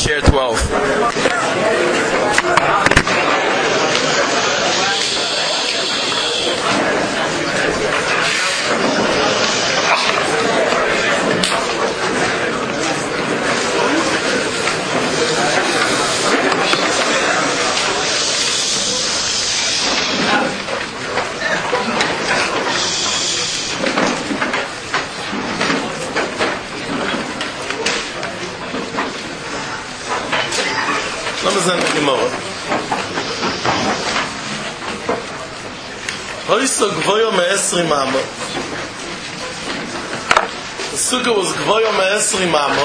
share 12. Hoyso gvoyo me-20 amo. The sukkah was gvoyo me-20 amo.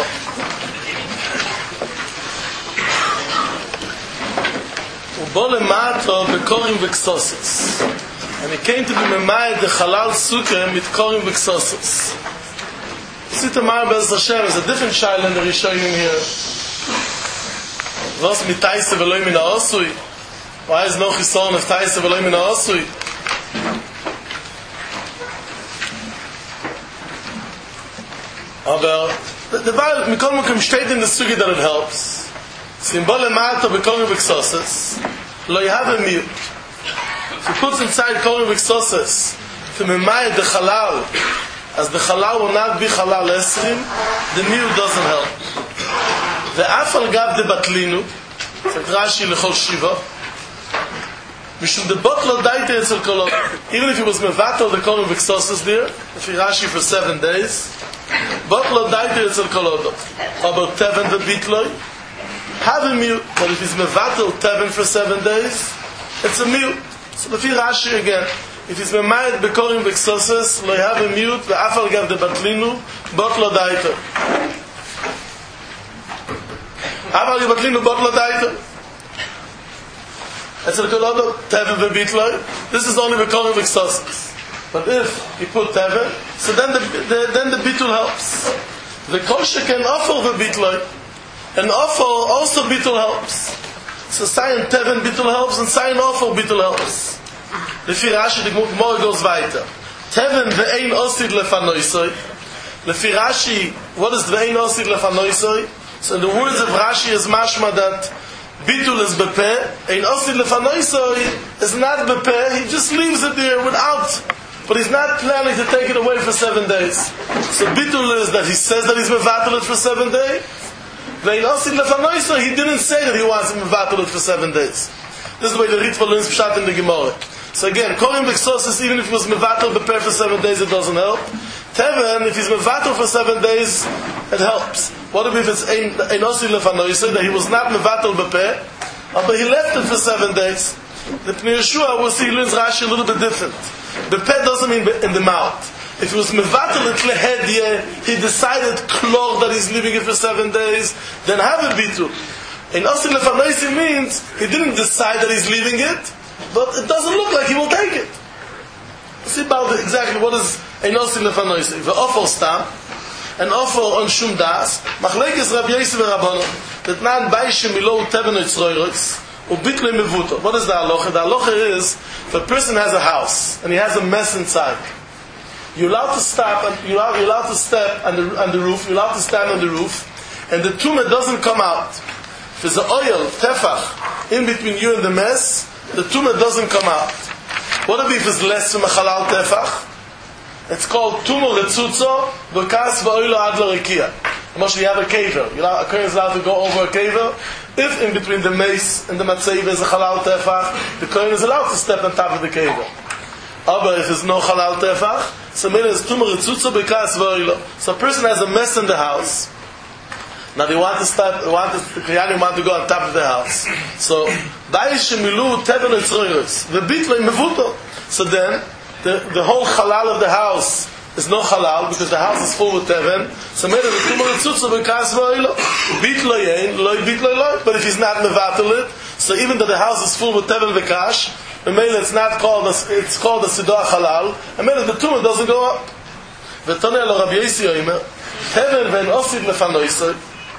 Ubo lemato bekorim v'ksosos. And he came to be memayed the halal sukkah mit korim v'ksosos. Sita Mara Bez Hashem is a different child than the Rishonim here. Was mit Taise v'loi min ha'osui? Why is no chison of Taise v'loi min ha'osui? Aber the Baal mikol mokem steht in the sugi that it helps. Simbol emato bekorim v'ksosos lo yahav miut. If you put inside korim v'ksosos to memayed the halal, as the halal will not be halal esrim, the miut doesn't help. The afal gav de batlinu, said Rashi lechol shiva. Mishum de botlo daite etzel kolot. Even if he was mevatel the korim v'ksosos there, if he Rashi for 7 days, botlo daite etzel kolot. About teven the bitloi, have a mute. But if he's mevatel teven for 7 days, it's a mute. So the Rashi again. If he's memayed bekorim v'ksosos, lo have a mute. The afal gav de batlinu, botlo daite. Aval Yibatlinu Botla Daita. It's a Kolodo, Teven V'Bitloi. This is only V'Korim V'Ksosos. But if you put Teven, so then the Bitul helps. The Kosher can offer V'Bitloi. And offer also Bitul helps. So Sayin Teven Bitul helps and Sayin offer Bitul helps. Lefi Rashi, the Gemara goes weiter. Teven V'Ein Osid Lefanoisoi. Lefi Rashi, what is V'Ein Osid Lefanoisoi? So in the words of Rashi is mashma that bitul is bepeh, ein osid lefanoisoi is not bepeh, he just leaves it there without, but he's not planning to take it away for 7 days. So bitul is that he says that he's mevatel it for 7 days. Ein osid lefanoisoi, he didn't say that he wants to mevatel it for 7 days. This is the way the Ritva learns pshat in the Gemara. So again, korim v'ksosos, even if he was mevatel bepeh for 7 days, it doesn't help. Teven, if he's mevatel for 7 days, it helps. What if it's ein osid lefanoisoi, that he was not mevatel bepeh, but he left it for 7 days? The Pnei Yeshua, we'll see, he learns Rashi a little bit different. Bepeh doesn't mean in the mouth. If he was mevatel it lehedye, he decided klor that he's leaving it for 7 days, then have a bitul. Ein osid lefanoisoi means he didn't decide that he's leaving it, but it doesn't look like he will take it. See about exactly what is ein osid lefanoisoi. Ve'ofel stam, and offer on shum das, machlekes Rabbi Yosef v'Rabbanon, that nan baishim milo teven oitzroiros, ubitlei mevuto. What is the halacha? The halacha is, if a person has a house, and he has a mess inside, you're allowed to stop, and you're allowed to step on the roof, you're allowed to stand on the roof, and the tumah doesn't come out. If there's an oil, tefach, in between you and the mess, the tumah doesn't come out. What if it's less from a halal tefach? It's called Tumor Letzutzo B'kas V'oilo Ad L'Rekia. Mostly you have a caver. A kohen is allowed to go over a caver. If in between the mace and the matzei there's a halal tefach, the kohen is allowed to step on top of the caver. But if there's no halal tefach, so maybe it's Tumor Letzutzo B'kas V'oilo. So a person has a mess in the house. Now they want to go on top of the house. So Ba'ishemilu Teven Etzroiros V'bitlei Mevuto. So then the whole halal of the house is no halal because the house is full with teven. So maybe the tumor tzutzu b'kas v'oilo bitlo yein loy bitlo loy. But if he's not mevatel it, so even though the house is full with teven v'kash, maybe it's not called it's called a sidah halal. And maybe the tumor doesn't go up. V'tonei lo Rabbi Yossi oimer teven ve'en osid lefanoisoi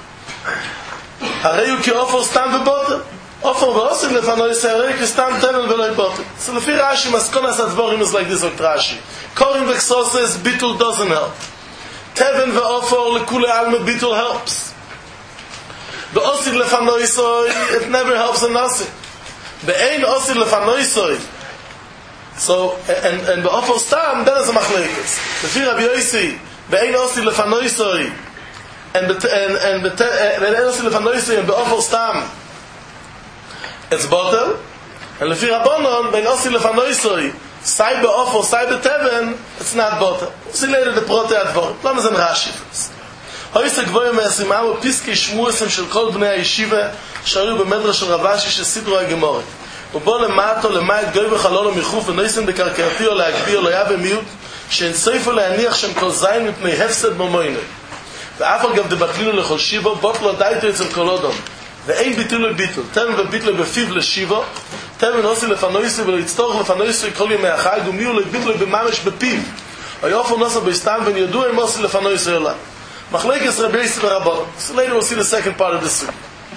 hareyu ki ofor stam v'botem. Offer v'osid lefanoisoi hareyu ki stam teven v'loy botem. So lefi Rashi maskonas advorim is like this on Rashi. Korim v'ksosos bitul doesn't help. Teven v'ofor lekule alma bitul helps. Be'osid lefanoisoi, it never helps a nasi. Be'ein osid lefanoisoi. So, and be'ofo stam, then it's a machlekes. Lefi Rabbi Yossi, be'ein osid lefanoisoi, and be'ein osid lefanoisoi, and be'ofo stam, it's botel. And lefi Rabbanon, be'ein osid lefanoisoi, sai be'ofo, sai be'teven, it's not botel. See later the prote advor. Lama zen Rashi first. Hoyse gvoyim me'asimam, u'piski shmuesem shel kol bnei ha'yeshiva, sharu b'medra shel Ravashi, shesidru ha'gemori. ובו למטו למעט גוי וחלולו מחוף ונויסן בקרקעתי או להגבי או לא היה במיעוט שאינסויפו להניח שם כל זין מפני הפסד ממוינו ואף אגב דבטלינו לכל שיבו בוטלו דייתו אצל כל אודום ואין ביטול לביטול תן וביטלו בפיו לשיבו תן ונוסי לפנויסי ולא יצטורך לפנויסי כל ימי החג ומיהו לא ביטלו בממש בפיו היופו נוסו בסתם ונדעו הם נוסי לפנויסי עולם מחלקת רבי יוסי ורבו. So later we'll see the second part of the story.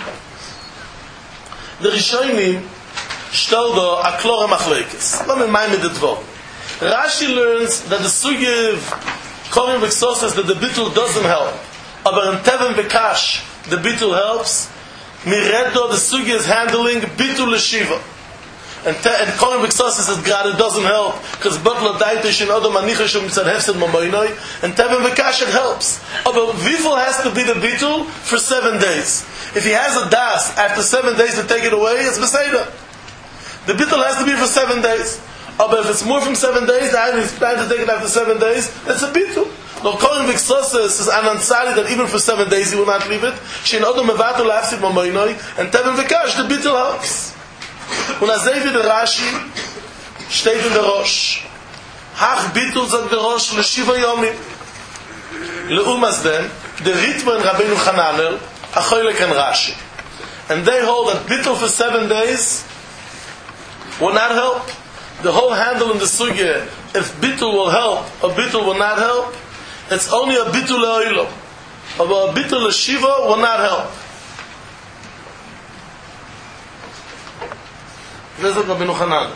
The Rishonim stell do a klore machlekes. Let me mind the dvor. Rashi learns that the sugi of Korim V'Ksos says that the bittul doesn't help. Aber in Teven V'Kash, the bittul helps. Miredo, the sugi is handling bittul l'shiva. And Korim V'Ksos says that grad it doesn't help because Butler Daitish and Odom Anichash mitzad hefsed mamoinoi. And Teven V'Kash it helps. Aber Viful has to be the bittul for 7 days. If he has a das after 7 days to take it away, it's beseder. The bittul has to be for 7 days. But if it's more from 7 days, he's planning to take it after 7 days, it's a bittul. No, Korim V'Ksos says an ansari that even for 7 days he will not leave it. Shein Odom Mevatul Hafsid Mamoinoi, and Teven V'Kash, the bittul helps. Und as David the Rashi steht in der Rosh. Hach bittul sagt der Rosh l'shiva yomim. Leumas then, the Ritva and Rabbeinu Hananel, Achoylek and Rashi. And they hold that bittul for 7 days will not help. The whole handle in the sugya, if bittul will help or bittul will not help, it's only a bittul le'oilo. But a bittul l'shiva will not help. This is Rabbeinu Hananel.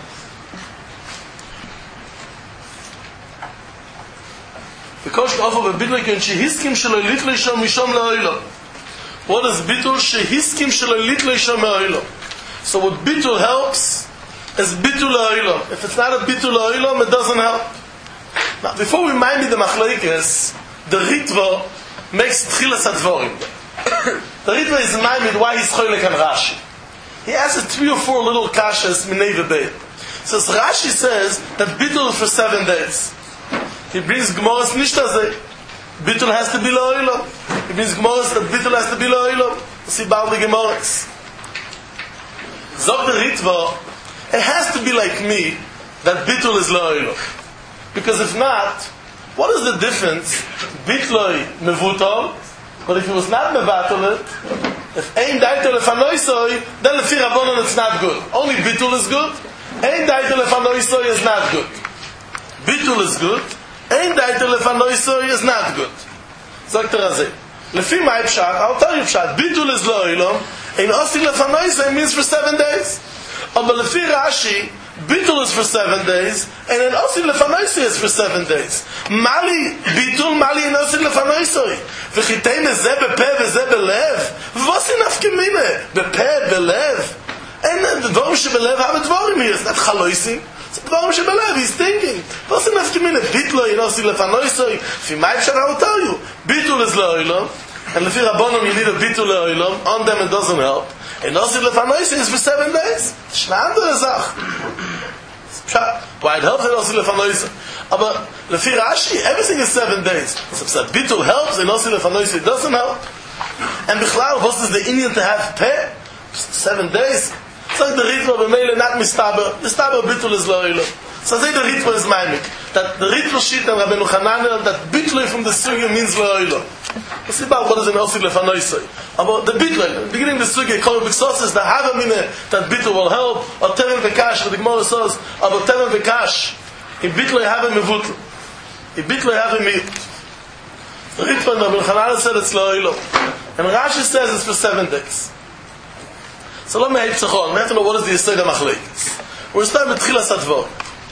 Because offer a bittul can shehiskim shelo litlei sham misham le'oilo. What is bittul? Shehiskim shelo litlei sham le'oilo. So what bittul helps is bittul le'oilo. If it's not a bittul le'oilo, it doesn't help. Now, before we mind me the machlekes, the Ritva makes tchilas advorim. The Ritva is minded why he's choylek and Rashi. He has 3 or 4 little kashas minei v'beit. So Rashi says that bittul is for 7 days. He brings Gemara's nishtazeh. Bittul has to be le'oilo. He brings Gemara's that bittul has to be le'oilo. See about the Gemara's. Zog the Ritva, it has to be like me that bittul is le'oilo. Because if not, what is the difference? Bitloi mevutal, but if it was not mevatal, if ein daito lefanoisoi, then lefi Rabbanon it's not good. Only bittul is good. Ein daito lefanoisoi is not good. Bittul is good. Ein daito lefanoisoi is not good. Sagt der Razeh. Lefi my pshat, I'll tell you pshat. Bittul is lo'ilom. Ein osi lefanoisoi means for 7 days. But lefi Rashi, bittul is for 7 days, and an osi lefanoisoi is for 7 days. Mali bittul, mali an osi lefanoisoi. V'chitei mezeh bepe v'zeh belev. V'vosi nafkemine. Bepe, belev. And the dvorim shebelev have a dvorim here. It's not chaloisi. It's the dvorim shebelev. He's thinking. V'vosi nafkemine. Bittul an osi lefanoisoi. Fi my pshat, I will tell you. Bittul is le'oilom. And lefi Rabbanon, you need a bittul le'oilom. On them it doesn't help. And osi lefanoisoi is for 7 days. Shna andere Sach. Why it helps it osi lefanoisoi. But lefi Rashi, everything is 7 days. So bittul helps, and osi lefanoisoi doesn't help. And bichlal, what is the Indian to have peh? 7 days. So the Ritva b'meile not mistaber. Mistaber bittul is lo'ilo. So the Ritva is maimik. That the Ritva shit and Rabbeinu Hananel, that bittul from the sugya means lo'ilo. Let's see about what is an osi lefanoisoi. About the bittul, beginning the sugya, Korim V'Ksos says, the havamine, that bittul will help, or Teven V'Kash, what the Gemara says, about Teven V'Kash, in bittul have a mevutl. In bittul have a mevutl. The Ritva and Rabbeinu Hananel said it's lo'ilo. And Rashi says it's for 7 days. So let me have to know what is the Yesod HaMachlekes. We're starting with Tchilas Advor.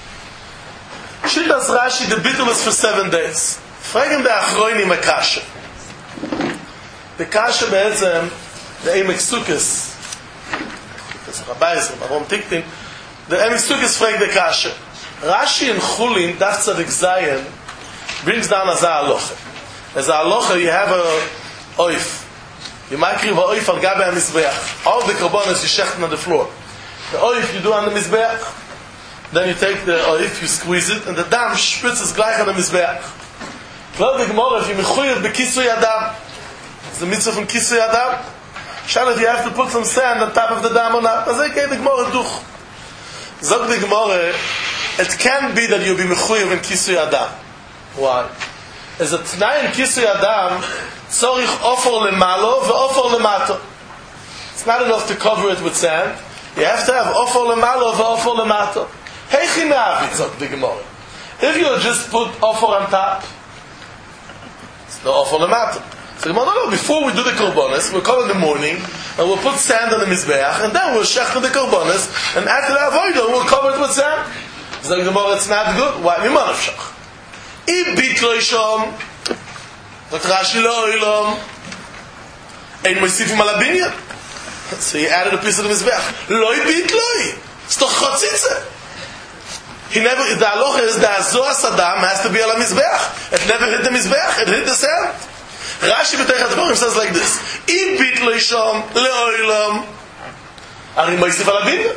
Shittas Rashi, the bittul is for 7 days. Fragen the Achroinim a kasha. The kasha be'etzem, the Emek Sukkos. Das ist Rabbis, warum Tiktin? The Emek Sukkos fragt the Kasha. Rashi in Chulin, Daf Tzadik Zayin, brings down as a halacha. As a halacha, you have a oif. You might give a oif al gabe ha-mizbeach. All the korbanos you shechten on the floor. The oif you do on the mizbeach. Then you take the oif, you squeeze it, and the dam spritzes gleich on the mizbeach. Klar the Gemara, if you mechuyev bekisui adam, it's the mitzvah from kisui adam. Shall if you have to put some sand on top of the dam or not. As I get the Gemara duch. Zog the Gemara, it can be that you'll be mechuyev in kisui adam. Why? As a t'nai in kisui adam, tzorich ofor lemalo ve'ofor lemato. It's not enough to cover it with sand. You have to have ofor lemalo ve'ofor lemato. Heichi me'avi, zog the Gemara. If you just put ofor on top, it's no ofor lemato. So the Gemara, no, before we do the korbanos, we'll come in the morning, and we'll put sand on the mizbeach, and then we'll shecht the korbanos, and after the avodah, we'll cover it with sand. So the Gemara, it's not good. Why? Miman afshach. I bitlo ishom, Dr. Rashi lo ilom, ein moisifim al abinyan. So he added a piece of the mizbeach. Loi bitloi. It's doch chotzitze. He never, the halacha is the Azor Saddam has to be al mizbeach. It never hit the mizbeach, it hit the sand. Rashi b'teichat dvarim says like this: I bitlo ishom leoilom, ari moisif al abinyan.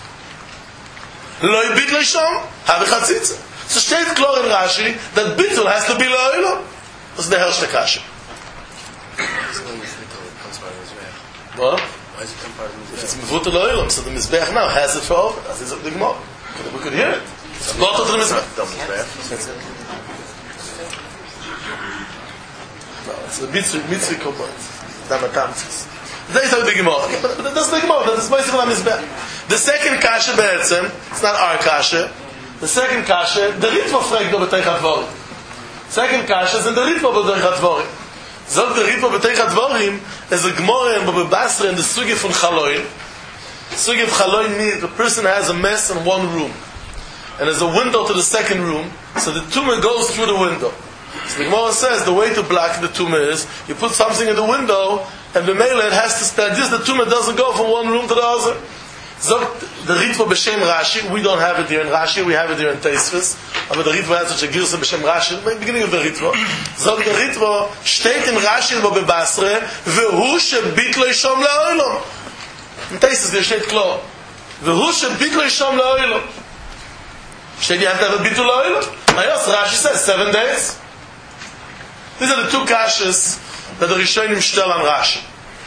Loi bitlo ishom, have chatzitze. So steht klar in Rashi that bittul has to be leoilom. Das ist der Herrsch der Kasche. What? Why is it come part of the If it's mevutel leoilom, so the mizbeach now has it for over. As is the Gemara. We could hear it. It's not to the mizbeach. No, it's a mitzvah korban. Damatamtzis. That is how the Gemara. But that's the Gemara. That's basically the mizbeach. The second kasha be'etzem, it's not our kasha. The second kasha, the Ritva fragt do b'teichat dvorim. Second kasha is in the Ritva b'teichat dvorim. Zog the Ritva b'teichat dvorim is a Gemara in Baba Basra in the Sugi from Chaloin. Sugi of Chaloin means the person has a mess in one room. And there's a window to the second room, so the tumor goes through the window. So the Gemara says the way to block the tumor is you put something in the window, and the mele it has to stand. Just the tumor doesn't go from one room to the other. Zog the Ritva b'shem Rashi, we don't have it here in Rashi, we have it here in Teisvis. But the Ritva has such a girsa b'shem Rashi, the beginning of the Ritva. Zog the Ritva, steht in Rashi in Baba Basra, vehu shebitlo ishom le'oilom. In Teisvis there steht klar. Vehu shebitlo ishom le'oilom. Steht you have to have a bitul le'oilom. Ayos, Rashi says 7 days. These are the two kashas that the Rishonim shtel on Rashi.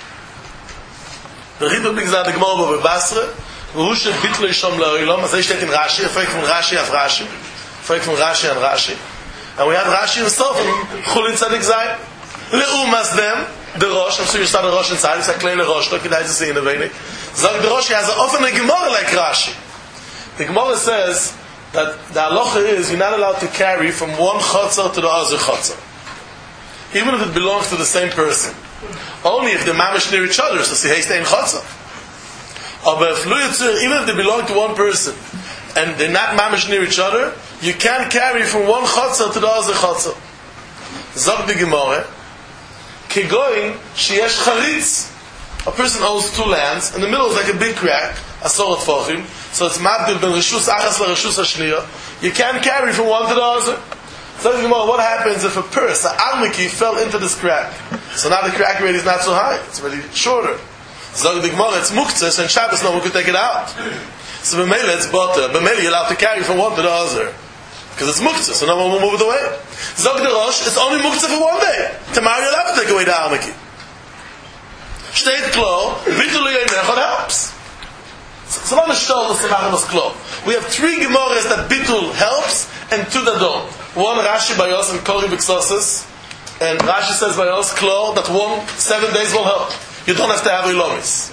The Ritva brings out the Gemara Baba Basra, והוא שביטלו ישום לאוילום, אז steht in Rashi, fragt von Rashi auf Rashi, fragt von Rashi an Rashi, and we have Rashi himself in Chulin Tzadik Zayin. Leumas them, the Rosh, I'm sure you saw the Rosh inside, it's a kleine Rosh, look at see in the wenig. Zog the Rosh, he has an often a Gemara like Rashi. The Gemara says that the halacha is you're not allowed to carry from one chotzer to the other chotzer, even if it belongs to the same person. Only if they're mamish near each other, so see, hey, stay in chotzer. But even if they belong to one person and they're not mamish near each other, you can't carry from one chotzer to the other chotzer. Zog the Gemara, kegoin sheyesh charitz. A person owns 2 lands, in the middle is like a big crack, asorot fochim, so it's mabdil ben reshus achas la reshus hashniya. You can't carry from one to the other. Zog the Gemara, what happens if a purse, an almiki, fell into this crack? So now the crack rate is not so high, it's really shorter. Zog the Gemara, it's muktzah, and Shabbos no one could take it out. So b'meila it's butter. B'meila you're allowed to carry from one to the other. Because it's muktzah, so no one will move it away. Zog the Rosh, it's only muktzah for one day. Tomorrow you're allowed to take away the almiki. Steht klo, bitul yeinechot helps. So not a shol the semachos klo. We have 3 Gemaras that bitul helps, and 2 that don't. One Rashi Bayos and Kori B'Ksosis, and Rashi says Bayos klo that 7 days will help. You don't have to have ilomis.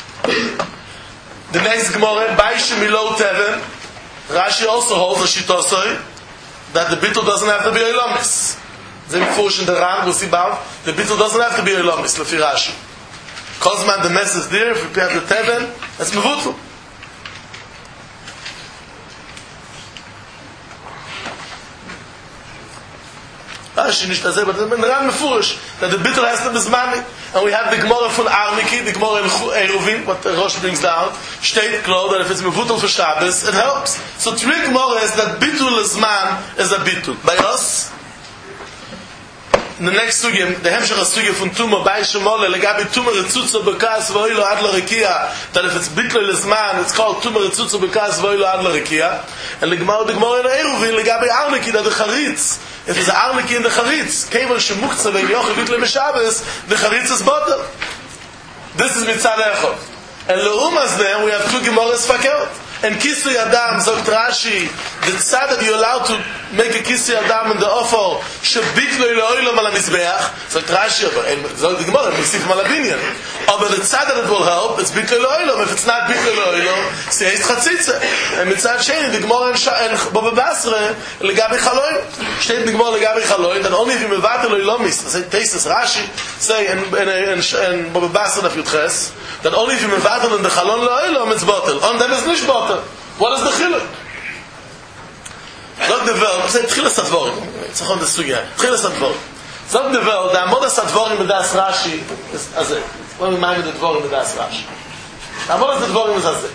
The next Gemara, Baishim Ilo Teven, Rashi also holds a shitosoi that the bittul doesn't have to be ilomis. Then before in the Ram, we'll see about the bittul doesn't have to be ilomis. Lefi Rashi. Kozman, the mess is there. If we have the Teven, that's mevutul. Rashi nicht das, but in Ran Mefurish, that the bittul has to be zmanik. And we have the Gemara from Arniki, the Gemara in Eruvin, what the Rosh brings down, state clothes, that if it's mevutal for Shabbos, it helps. So three Gemara is that bittul zman is a bittul. By us, in the next sugya, the Hemshach sugya from Tuma, by Shemole, legabi Tuma retzutza bekas v'oilo ad l'rekia, that if it's bittul zman, it's called Tuma retzutza bekas v'oilo ad l'rekia. And the Gemara in Eruvin, legabi Arniki, that the Charitz, if it's an Arniki in the Charitz, Kevel Shemukza ve'yochel bittul Meshabbos, the Charitz is bottle. This is mitzad echot. And leumas then, we have two Gemaras fakert. And Kisui Adam, Zogt Rashi, the tzad that you're allowed to make a Kisui Adam in the offer, shebitlo iloilom al ha-mizbeach, Zogt Rashi, Zogt the Gemara, Misif Malabinyan. But the tzad that it will help, it's bitlo iloilom. If it's not bitlo iloilom, say it's chatzitza. And mitzad sheni, the Gemara in Baba Basra, legabi chaloim. Steht the Gemara legabi chaloim, that only if you mevatel ilomis, say Tesis Rashi, say in Baba Basra of Yudches, that only if you mevatel in the chalon iloilom, it's bottle. On them is nish bottle. What is the chiluk? Zog the Welt, say Tchilas Advorim. It's on the sugya. Tchilas Advorim. Zog the Welt, the Amodas Advorim with Das Rashi is azeh. When we mind the Advorim with Das Rashi. The Amodas Advorim is azeh.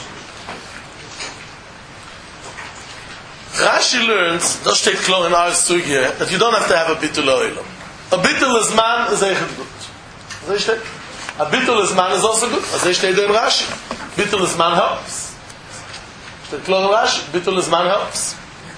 Rashi learns, das steht klar in our sugya, that you don't have to have a bitul oilom. A bitul zman is echt good. Azeh steht. A bitul zman is also good. Azeh steht in Rashi. Bitul zman helps. The Klor Rashi, Bitul Zman helps.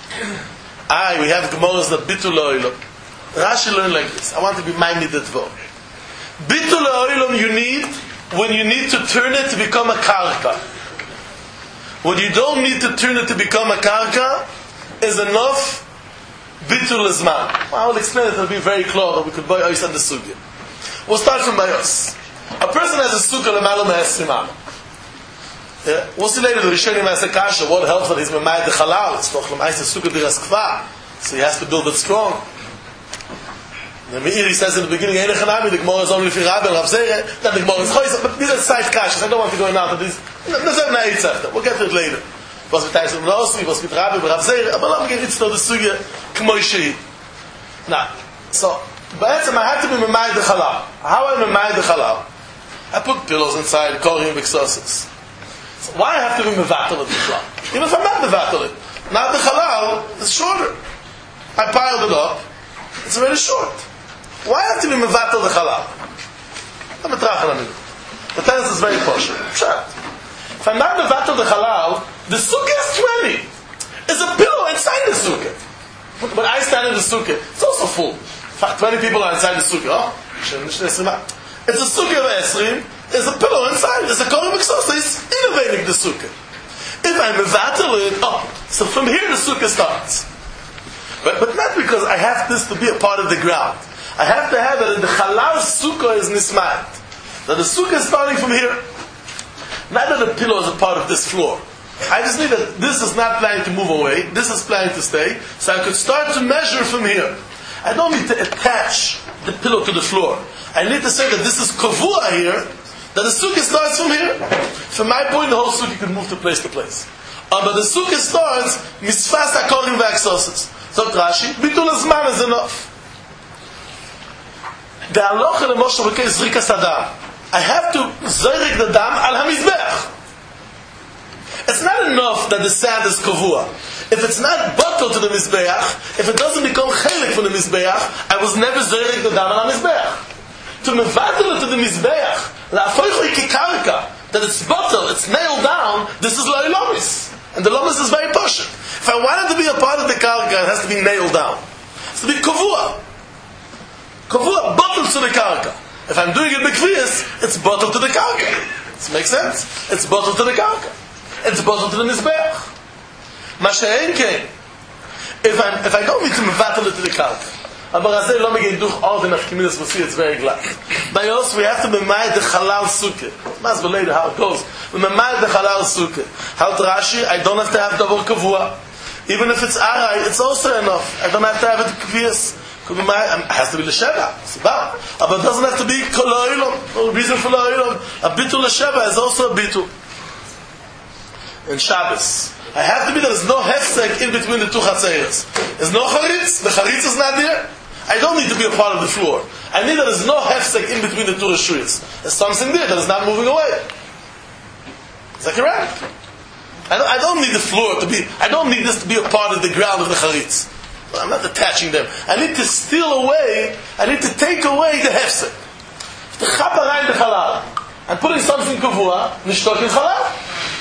We have Gemaras that Bitul Oilom. Rashi learned like this. I want to be minded that Dvor. Bitul Oilom you need when you need to turn it to become a karka. When you don't need to turn it to become a karka is enough Bitul Zman. I will explain it, it will be very clear that we could buy Ois and the Sugya. We'll start from Bayos. A person has a sukkah l'malum ha'esrimam. We'll see later the Rishonim has a kasha. What helps that he's memayed the halal? It's toch l'maisa sukkah diras kfa. So he has to build it strong. The Meiri says in the beginning, the Gemara is only for Rabbi and Rav Zera. Then the Gemara is choice. But these are side kashas. I don't want to go in now. We'll get to it later. Was mit Taisel Nossi, was mit Rabbi and Rav Zera. But I'm going to the sugya k'moi shehi. Now, so, but I had to be memayed the halal. How am I memayed the halal? I put pillows inside, korim v'ksosis. So why I have to be mevatel it before? Even if I'm not mevatel it. Now the halal is shorter. I piled it up. It's very short. Why have to be mevatel the halal? I'm a trachel on it. The tennis is very posh. If I'm not mevatel the halal, the sukkah is 20. There's a pillow inside the sukkah. But I stand in the sukkah. It's also full. 20 people are inside the sukkah. It's a sukkah of Esrim. There's a pillow inside. There's a korim exhaust. He's innovating the sukkah. If I mevatel it, so from here the sukkah starts. But not because I have this to be a part of the ground. I have to have it in the halal sukkah is nismat. That the sukkah is starting from here. Not that the pillow is a part of this floor. I just need that this is not planning to move away. This is planning to stay. So I could start to measure from here. I don't need to attach the pillow to the floor. I need to say that this is kavua here. That the sukkah starts from here. From my point, the whole sukkah can move to place. But the sukkah starts, misfas hakorim v'aksosis. So Rashi, bitul azman is enough. The halacha l'moshe Rabbeinu is zrikas adam. I have to zrik the dam al hamizbech. It's not enough that the sand is kavua. If it's not bottled to the mizbeach, if it doesn't become chelik from the mizbeach, I was never zrik the dam al hamizbech. To mevatel it to the mizbeach, that it's bottled, it's nailed down, this is lo'ilomis. And the lomis is very posh. If I want it to be a part of the karka, it has to be nailed down. It has to be kavua. Kavua, bottled to the karka. If I'm doing it b'kviyas, it's bottled to the karka. Does it make sense? It's bottled to the karka. It's bottled to the mizbeach. Masha'en came. If I don't need to mevatel it to the karka, aber azay lo megin duch all the nafkiminas will see it's very glad. By us we have to memay the halal sukkah. Mas later how it goes. We memay the halal sukkah. How Rashi, I don't have to have davar kavua. Even if it's aray, it's also enough. I don't have to have it kvias. It has to be l'sheva. But it doesn't have to be koloilom. No reason for loilom. A bitul l'sheva is also a bitul. In Shabbos, I have to be there is no hefsek in between the two chatzeiros. There's no charitz. The charitz is not there. I don't need to be a part of the floor. I need that there's no hefsek in between the two reshuyas. There's something there that is not moving away. Is that correct? I don't need the floor to be, I don't need this to be a part of the ground of the charitz. I'm not attaching them. I need to steal away, I need to take away the hefsek. The chapara in the halal. I'm putting something kavua, nishtok in halal.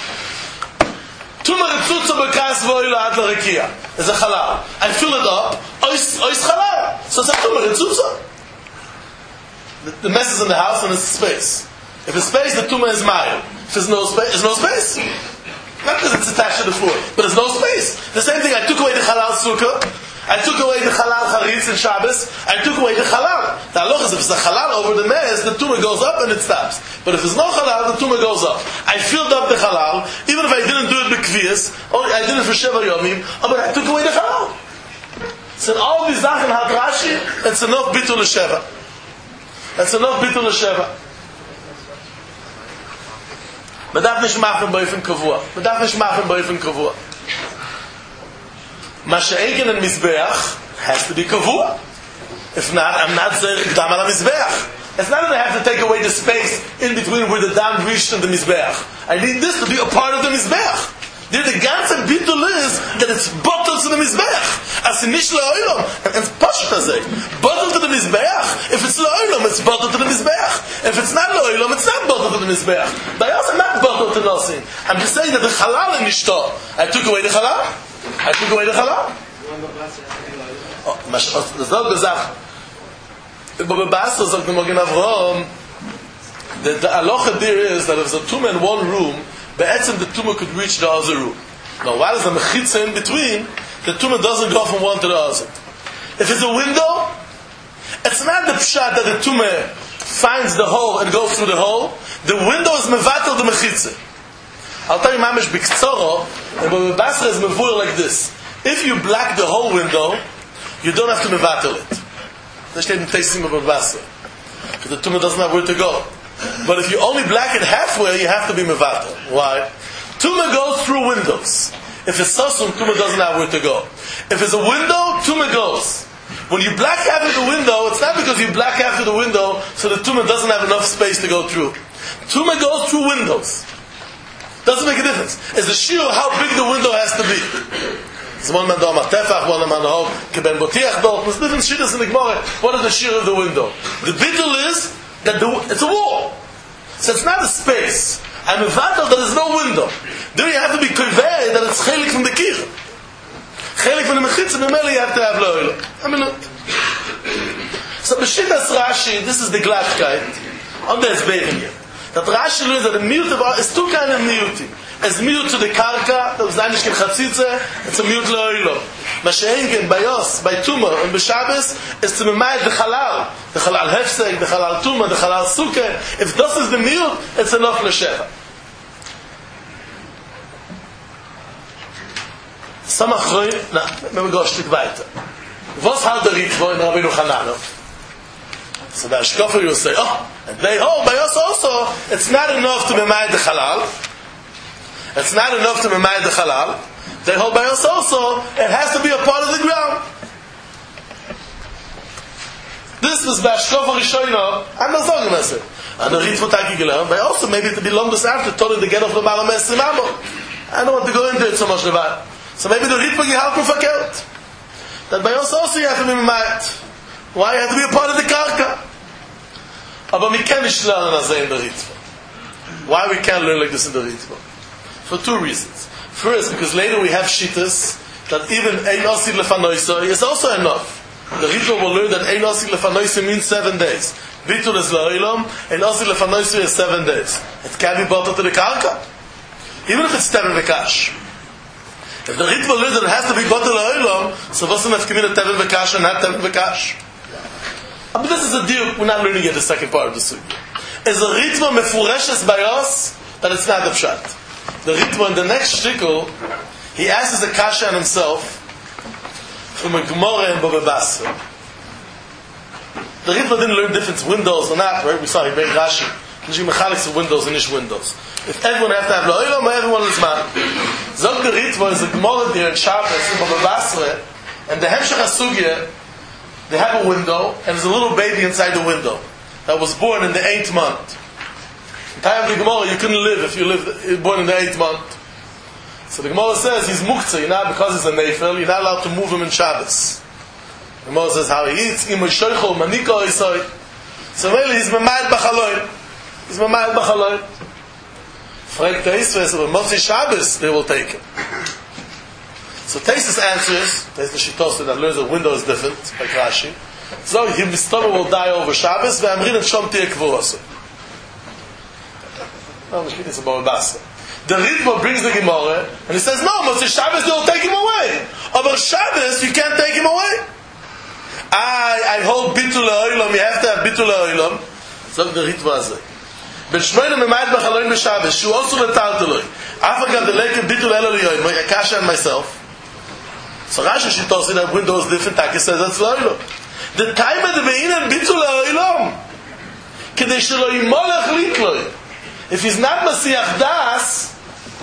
Tuma retzutza bekas vo'ila ad l'rekia. There's a halal. I fill it up, ois halal. So it's a tuma retzutza. The mess is in the house and it's space. If it's space, the tuma is mile. If there's no space, there's no space. Not because it's attached to the floor, but there's no space. The same thing, I took away the halal sukkah, I took away the halal charitz in Shabbos, I took away the halal. The halacha is if it's a halal over the mess, the tumah goes up and it stops. But if there's no halal, the tumah goes up. I filled up the halal, even if I didn't do it b'kvias, or I did it for Sheva Yomim, but I took away the halal. So in all these Sachen had Rashi, it's enough bitul l'sheva. It's enough bitul l'sheva. Man darf nicht machen bei Öfen Kavua. Man darf nicht machen bei Öfen Kavua. Masha'enken and Mizbeach has to be Kavua. If not, I'm not saying Dam al Mizbeach. It's not that I have to take away the space in between where the Dam reached and the Mizbeach. I need this to be a part of the Mizbeach. The ganze Bitul is that it's bottled to the Mizbeach. As in Nish La'olam. And it's Pashut Hazeh. Bottled to the Mizbeach. If it's La'olam, it's bottled to the Mizbeach. If it's not La'olam, it's not bottled to the Mizbeach. But I also not bottled to nothing. I'm just saying that the Halal in Nishto. I took away the Halal. I took away the Halal. Oh, das ist auch gesagt. But Basta sagt the Magen Avraham, the halacha there is that if there's a tumah in one room, be'etzem the tumah could reach the other room. Now, while there's a mechitza in between, the tumah doesn't go from one to the other. If it's a window, it's not the pshat that the tumah finds the hole and goes through the hole. The window is mevatel the mechitza. I'll tell you mamish b'ktzoro, and Baba Basra is mevur like this. If you black the whole window, you don't have to mevatel it. That's the tasting of Baba Basra. Because the tumah doesn't have where to go. But if you only black it halfway, you have to be mevatel. Why? Tumah goes through windows. If it's sasum, tumah doesn't have where to go. If it's a window, tumah goes. When you black half of the window, it's not because you black half of the window so the tumah doesn't have enough space to go through. Tumah goes through windows. Doesn't make a difference. It's the shear of how big the window has to be. It's one man do tefach, one man do keben botiach do. There's different shears in the Gemara. What is the shear of the window? The bittul is that it's a wall. So it's not a space. I'm a vatal that there's no window. There you have to be kiveh that it's chelik from the kir. Chelik from the mechitza, memeli you have to have lo'ila. A minute. So b'shittas Rashi, this is the gladkeit. On there's beirim here. That Rashi learns that the miyut is two kind of miyutim. As miyut to the karka, that was eigentlich ken chatzitze, it's a miyut lo'ila. Masha'engen, by Yos, by Tumah, and by Shabbos, is to memayit the halal. The halal hefsek, the halal Tumah, the halal sukkah. If this is the miyut, it's enough l'sheva. Samachroin, na, let me go a Stück weiter. Was hat der Ritvo in Rabbeinu Hanano? So the Ashkofer will say, oh, and they hold by us also, it's not enough to memayit the halal. It's not enough to memayit the halal. They hold by us also, it has to be a part of the ground. This is by Ashkofer Rishoino, I'm not talking about it. And the Ritvo Taki gelernt, but also maybe to be long this after, told him to get off the Marames Simamo. I don't want to go into it so much about. So maybe the Ritva gehalten verkehrt. That by us also you have to be memayit. Why? You have to be a part of the karka. Aber we can't learn as in the Ritva. Why we can't learn like this in the Ritva? For two reasons. First, because later we have shittas that even ein osid lefanoisa is also enough. The Ritva will learn that ein osid lefanoisa means 7 days. Bitul is la'olam, ein osid lefanoisa is 7 days. It can be brought to the karka. Even if it's teven v'kash. If the Ritva learns that it has to be brought to la'olam, so what's the nefkemin of teven v'kash and not teven v'kash? But this is a deal, we're not learning yet the second part of the sugi. Is the Ritva mefureshes by us that it's not the pshat. The Ritva in the next shtickle, he asks a kasha on himself from a Gemara in Baba Basra. The Ritva didn't learn different windows or not, right? We saw he made Rashi. There's mechanics of windows and ish windows. If everyone have to have lo'olam, everyone is man. Zog the Ritva is a Gemara there in Shabbos in Baba Basra, and the Hemshech HaSugya they have a window, and there's a little baby inside the window that was born in the 8th month. In time of the Gemara, you couldn't live if you lived born in the 8th month. So the Gemara says he's muktzah, because he's a nefel, you're not allowed to move him in Shabbos. The Gemara says how he eats, so really he's mamayed b'chaloin. He's mamayed b'chaloin. Frag Teisves, but Motzi Shabbos, they will take him. So Teisves answers, there's the Shittosa that learns that window is different, like Rashi. So his stomach will die over Shabbos, ve'amrin and shom tiyeh kvuroso. No, it's a Basa. The Ritva brings the Gemara, and he says, no, Motzi Shabbos, they will take him away. Over Shabbos, you can't take him away. I hold bitul ha'olam, you have to have bitul ha'olam. So the Ritva azay. Ben Shmoyne memayed b'chaloin b'Shabbos, shu also letarteloi. Afagad the lake bitul elo liyoim, I cash on myself. So Rashi Shittosi, that window is different, Taki says that's lo'ilom. The time of the be'inan bitul ha'olam, kedei shelo yimolech litloi. If he's not Masiach Das,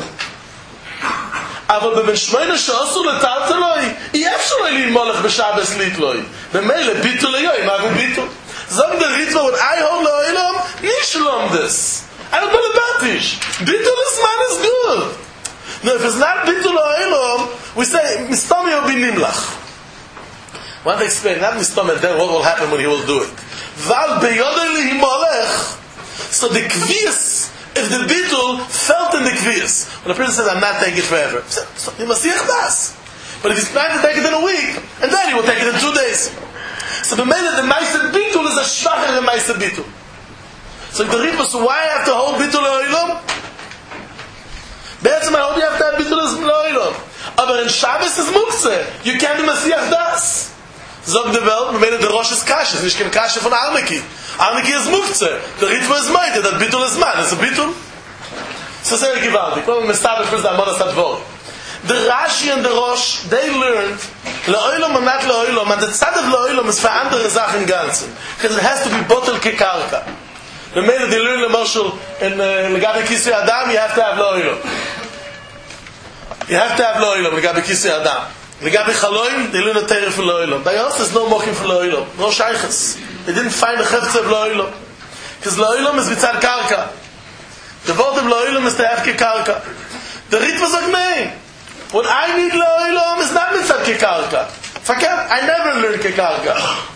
אבל בבן שמונה שעשו לטלטלוי, אי אפשר ללמולך בשבס ליטלוי. במילא ביטול ליוי, מה זה ביטול? זוג דריטו, when I hold לאוילום, נשלום this. I don't know about this. Bitul Isman is good. No, if it's not bitul laoilom, we say, Mistami will be nimlach. I want to explain, not Mistami, then what will happen when he will do it. Val beyodeli himolech. So the kvias, if the bitul felt in the kvias, when a person says, I'm not taking it forever, so he must see das. But if he's planning to take it in a week, and then he will take it in 2 days. So the matter the Maisa bitul is a shvacher than Maisa bitul. So the Ritva, so why I have to hold bitul laoilom? Be'etzem I hold you have to have bitul laoilom. Aber in Shabbos is muktzeh. You can't be Masiach das. Zog de Welt, we mean the Rosh is kasha. It's not kasha von Armeki. Armeki is muktzeh. The Ritva is meinte that bitul is man. It's a bitul. So say the Givaldi. When we establish the Amodas Advor. The Rashi and the Rosh, they learned laoilom and not laoilom, and the tzad of laoilom is for andere Sachen ganzen. Because it has to be bottle kekarka. The minute they learn the Marshal in Legabe Kisui Adam, you have to have laoilom. You have to have laoilom, Legabe Kisui Adam. Legabe Chaloim, they learn the Teref for laoilom. By us, there's no mokim for laoilom. No shaykhs. They didn't find the chefetz of laoilom. Because laoilom is bitzad karka. The word of laoilom is to have kekarka. The Ritva sagt nein. What I need laoilom is not mitzad kekarka. I never learned kekarka.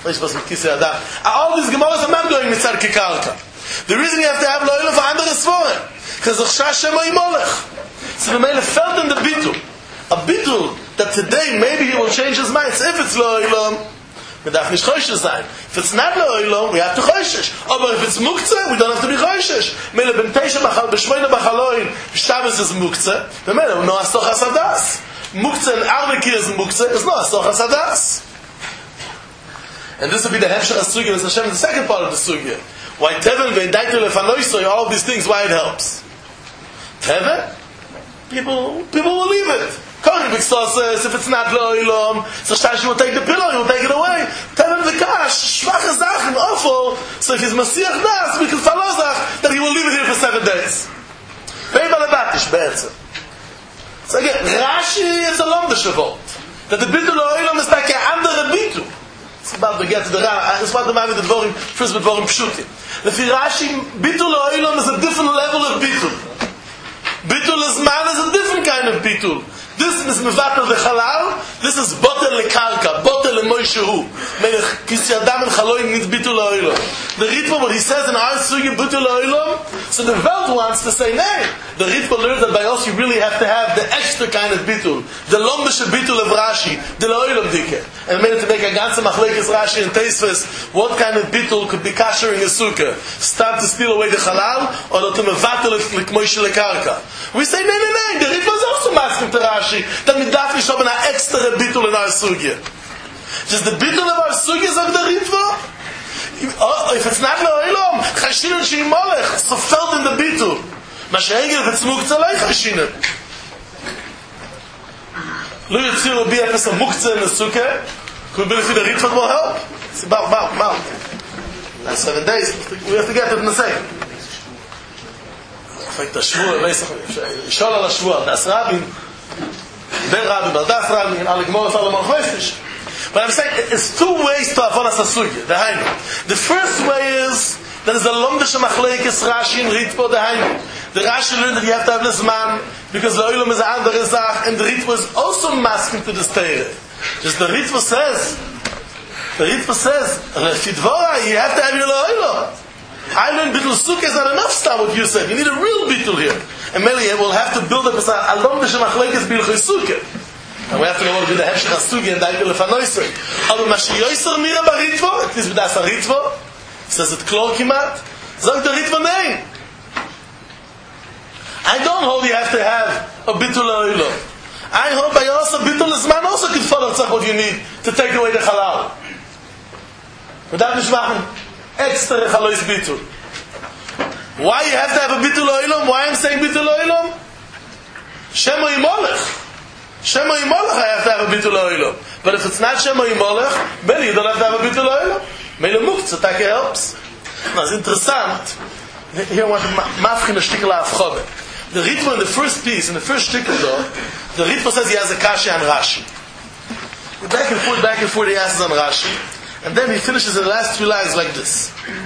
All these gemaras are not going mitzad kekarka. The reason you have to have laoilom for andere svorim, because the chshash shema imolech. So the mele felt in the bitul. A bitul that today maybe he will change his mind. So if it's laoilom, we darf nicht choishesh sein. If it's not laoilom, we have to choishesh. But if it's muktzeh, we don't have to be choishesh. Mele ben teisha b'shmoyne b'chaloin, Shabbos is muktzeh. The mele no asoch hasadas. Muktzeh and Arveki is muktzeh. It's no asoch hasadas. And this will be the hemshech hasugya. This Hashem is the second part of the sugya. Why Teven ve'daitu lefanoisoi, all these things, why it helps. Teven? People will leave it. If it's not laoilom, so Shashi will take the pillow, he will take it away. Teven v'kash, shvache zachen, awful. So if he's Masiach das, we can follow that he will leave it here for 7 days. Ve'im alabatish, be'etzem. So again, Rashi is a lomda shavot. That the bitul laoilom is like a andere bitul. It's about to get to the Rama. It's about the man with the dvorim, first with dvorim pshutim. The Rashi, bitul laoilom is a different level of bitul. Bitul Isman is a different kind of bitul. This is mevatel the halal. This is botel lekarka, botel lemoishehu. Melech Kisui Adam and Chaloim needs bitul laoilom. The Ritva, what he says in our sugi bitul laoilom. So the Welt wants to say nay. The Ritva learns that by us you really have to have the extra kind of bitul, the lombische bitul of Rashi, the laoilom dike. And made it to make a ganze machlekes Rashi and Teisves. What kind of bitul could be kasher in a sukkah? Start to steal away the halal, or to mevatel it like moishe lekarka. We say nay. The Ritva is also masking to Rashi. That we darf nicht haben an extra bitul in our sugya. Just the bitul of our sugya is of the Ritva. If it's not laoilom, chashinen sheimolech, so felt in the bitul. Mashahegel, if it's muktzah, like chashinen. Lo yitzir will be a muktzah in the sukkah. Could be if the Ritva will help. It's about. That's 7 days. We have to get it in a second. Like the Shmuel, Yishol al Shmuel, das Rabin, Ben Rabin, das Rabin, alle Gemorres, alle Malchwestisch. But I'm saying it's two ways to Avonas HaSugya, the Hainu. The first way is that is a lomdische machlekes Rashi and Ritva, the Hainu. The Rashi learned that you have to have this man because the Olam is a andere Sach, and the Ritva is also masking to the Steire. Just the Ritva says, Fidvora, you have to have your Olam. I learned Bittul Sukkah is not enough stuff what you said. You need a real Bittul here. And Meli will have to build up a lomdische machlekes Bilchoi Sukkah. And we have to know what will be the Hepshech HaSugya and Daikul Lefanoisei. Aber Mashi Yoiser Mira Baritvo, at least with Asa Ritvo, says it Klor Kimat, Zog the Ritvo name. I don't hold you have to have a Bittul Oilo. I hope I also Bittul Zman also could follow what you need to take away the Halal. Without Mishmachen, extra Chalois Bittul. Why you have to have a Bittul Oilom? Why I'm saying Bittul Oilom? Shemo Yimolech. Shema Yimolech, I have to have a Bittul Oilom. But if it's not Shema Yimolech, then you don't have to have a Bittul Oilom. Mele Muktzah, that helps. Now, it's interessant. Here I want to mafkin a shtickle afchode. The Ritva in the first piece, in the first shtickle though, the Ritva says he has a kasha on Rashi. Back and forth, he asks on Rashi. And then he finishes in the last two lines like this.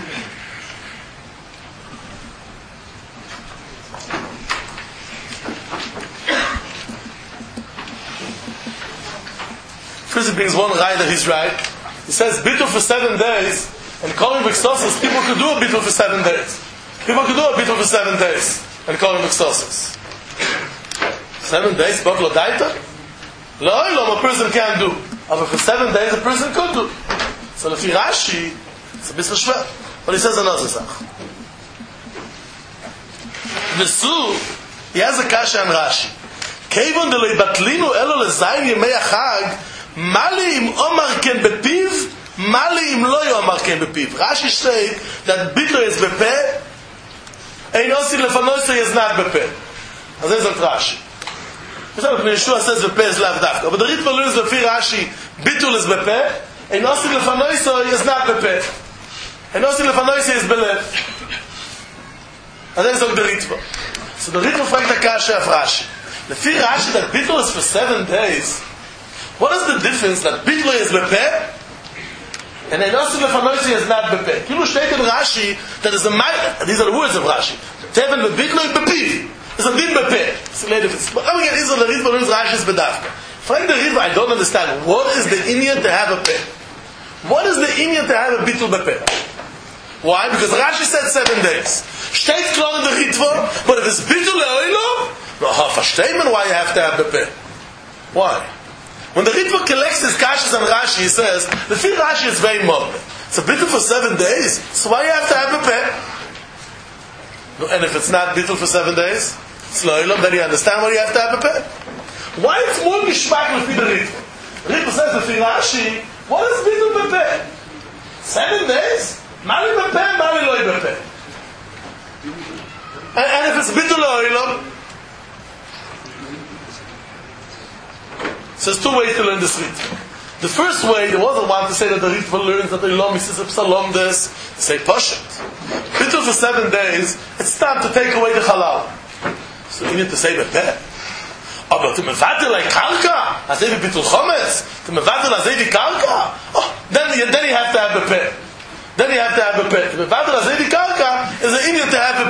First he brings one right that he's right. He says bittul for 7 days, and calling v'ksosos, people could do a bittul for 7 days. People could do a bittul for 7 days, and calling v'ksosos. 7 days, but lo daita? Lo, a person can't do. But for 7 days, a person could do. So if Rashi, it's a bit schwer. But he says another thing. V'su, he has a kasha on Rashi. Kevon de lo batlinu elo lezayin yemei hachag, Mali im Omar ken bepiv, Mali im lo Omar ken bepiv. Rashi said that bitlo is bepe, ein osid lefanoisei is not bepe. As is it Rashi. Yeshua says bepe is lav dafka. But the Ritva learns lefi Rashi, bitl is bepe, ein osid lefanoisei is not bepe. Ein osid lefanoisei is belev. As is it the Ritva. So the Ritva fragt the kasha of Rashi. Lefi Rashi that bitl is for 7 days. What is the difference that bitlo is bepe and enosim lefanoisi is not bepe? Kilu steht in Rashi that is these are the words of Rashi. Teven bebitlo is bepiv. It's a din bepe. So later, but again, these are the Ritva learns Rashi's bedafka. Find the Ritva, I don't understand. What is the inyan to have a pe? What is the inyan to have a bitl bepe? Why? Because Rashi said 7 days. Steht klar in the Ritva, but if it's bitl leoilo, verstehen man why you have to have bepe. Why? When the Ritva collects his kashas on Rashi, he says, the feel Rashi is very modern. It's a bittul for 7 days, so why you have to have a peh? And if it's not bittul for 7 days, sloilom, then you understand why you have to have a peh. Why it's more gishmak with the Ritva? Ritva says, the feel Rashi, what is bittul bepeh? 7 days? Mali bepeh, mali loy bepeh. And if it's bittul loilom, so there's 2 ways to learn this Ritva. The first way, there wasn't one to say that the Ritva learns that the Ilom is a psalom this, say Pashat. Bittul for 7 days, it's time to take away the halal. So you need to say Bepeh. Aber to mevatel like Karka, azevi bittul chometz, to mevatel azevi Karka, then you have to have Bepeh. Then you have to have Bepeh. To mevatel azevi Karka is an Indian to have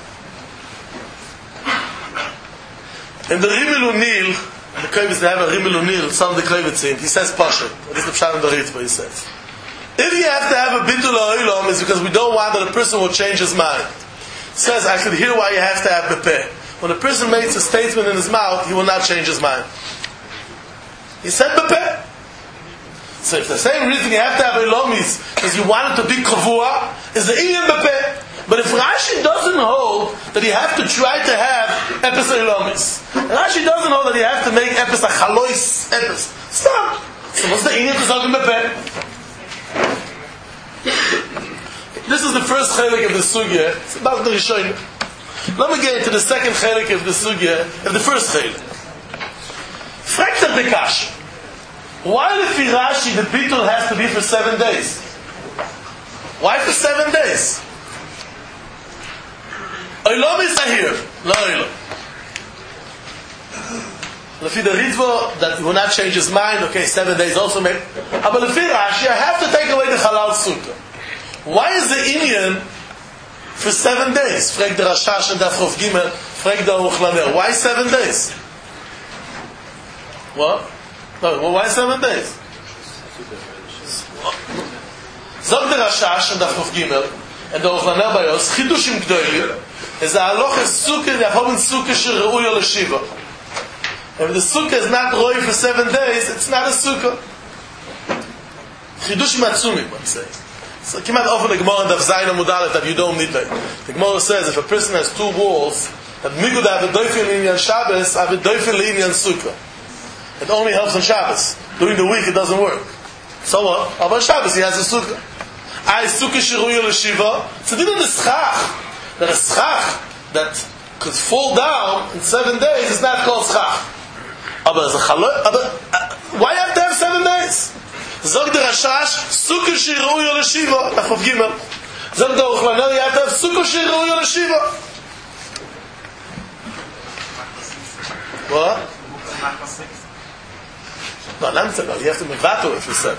Bepeh. In the Rimel Unil, the Kovetz, they have a Rimel Unil, some of the Kovetz in, he says Pashat. This is the Pshat in the Ritva, he says. If you have to have a bittul ha'olam, it's because we don't want that a person will change his mind. He says, I could hear why you have to have bepeh. When a person makes a statement in his mouth, he will not change his mind. He said bepeh. So if the same reason you have to have ilomis because you want it to be kavua, is the inyan bepeh. But if Rashi doesn't hold that you have to try to have epis ilomis, Rashi doesn't hold that you have to make epis a chalois epis. Stop. So what's the inyan to sagen bepeh? This is the first chelik of the sugya. It's about the Rishonim. Let me get into the second chelik of the sugya of the first chelik. Fragt the Kash. Why if Rashi the bittul has to be for 7 days? Why for 7 days? Olam is here. No olam. Lefi the Ritva, that he will not change his mind, okay, 7 days also maybe. But Lefi Rashi, I have to take away the halal sukkah. Why is the Indian for 7 days? Frag the Rashash and Daf Chof Gimel, frag the Uchlaner. Why 7 days? What? No, well, why 7 days? Zog the Rashash and Daf Chof Gimel, and the Uchlaner Bayos, Chidushim Gdoilim, is a halacha sukkah, the Avon sukkah she'reuya l'shiva. If the sukkah is not roi for 7 days, it's not a sukkah. Chidushim Atzumim, I'm saying. So, kimat often the Gemara and Daf Zayin Amud that you don't need that. The Gemara says if a person has 2 walls, that migud have a doifin l'inyan Shabbos, have a doifin l'inyan sukkah. It only helps on Shabbos. During the week it doesn't work. So what? About Shabbos he has a sukkah. I sukkah she'reuya l'shiva. So didn't the schach, that a schach that could fall down in 7 days is not called schach. Why have to have 7 days? Zog the Rashash, sukkah she'reuya l'shiva. Nachov Gimel. Zog the Uchlaner, you have to have sukkah she'reuya l'shiva. What? No, you have to mevato if you said.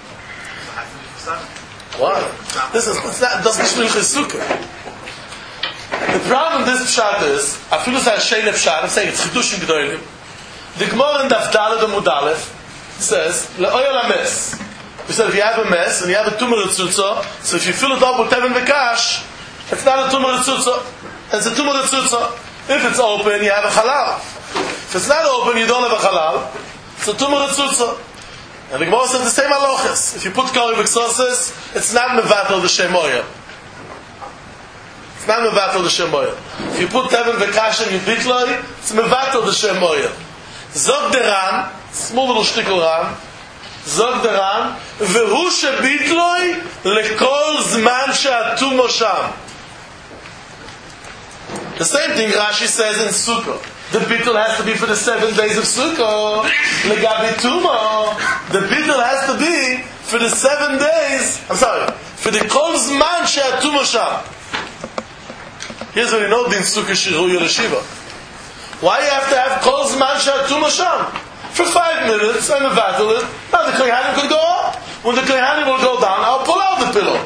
Why? This is doesn't shmilch sukkah. The problem with this pshat is, I feel it's a sheine pshat. I'm saying it's chidushim gdolim. The Gemara in Daf Daled Amud Aleph says le'oyel hames. We said if you have a mess and you have a tumor ritzutza, so if you fill it up with teven v'kash, it's not a tumor ritzutza. It's a tumor ritzutza. If it's open, you have a halal. If it's not open, you don't have a halal. It's a tumor ritzutza. And the Gemara says the same halachas. If you put kari v'ksoses, it's not mevatel the shemoyel. It's not mevatel the shemoyel. If you put teven v'kash and you bitloi, it's mevatel the shemoyel. Zog the Ran, small little shtickle Ran, Zog the Ran, v'hu shebitloi lekol zman she'atumo sham. The same thing Rashi says in Sukkah. The bittul has to be for the 7 days of Sukkah. Legabi Tuma, the bittul has to be for the 7 days. I'm sorry, for the kol zman she'atumo sham. Here's what you know: din Sukkah she'reuya l'shiva. Why you have to have kol zman she'atumo sham? For 5 minutes and mevatel it. Now the kohanim could go up. When the kohanim will go down, I'll pull out the pillow.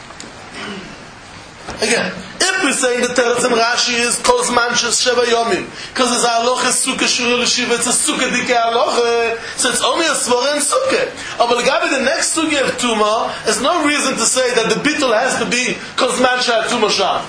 Again. If we're saying the Teretz and Rashi is kol zman sheva yomim, because it's a halacha sukkah shura l'shiva, it's a sukkah dike halacha, so it's only a svara and sukkah. But the next sukkah of Tuma, there's no reason to say that the bittul has to be kol zman she'atuma sham.